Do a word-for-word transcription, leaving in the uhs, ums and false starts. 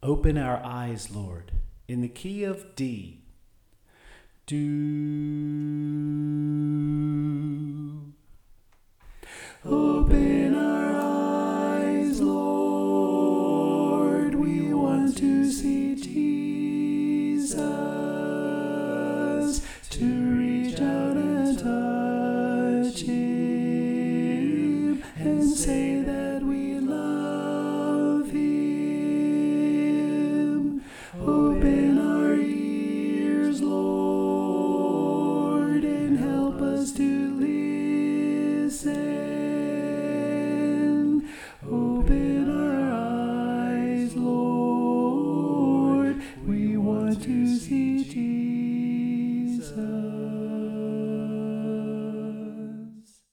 Open our eyes, Lord, in the key of D. Do. Open our eyes.